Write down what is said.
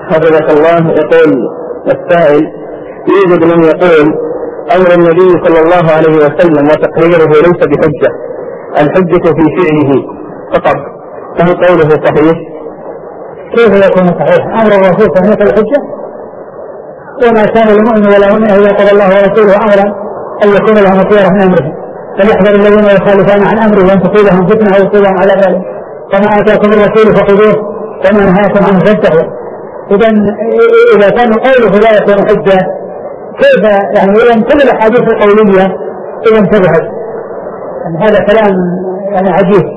حفظك الله. يقول السائل: يوجد من يقول أمر النبي صلى الله عليه وسلم وتقريره ليس بحجة، الحجة في فعله فقط، فهل قوله صحيح؟ كيف يكون صحيح؟ أمر الرسول صحيح الحجة، وما كان لمؤمن ولا مؤمن إذا قضى الله ورسوله أمرا أن يكون لهم خيرة من أمره، فليحذر الذين يخالفون عن أمره وأن تصيبهم فتنة أو يصيبهم على ذلك. فما آتاكم الرسول فخذوه وما نهاكم عنه فانتهوا. إذا كان قوله لا يكون حجة، كيف يعني إذا كل الأحاديث القولية إذا انتبهت؟ يعني هذا كلام يعني عجيب.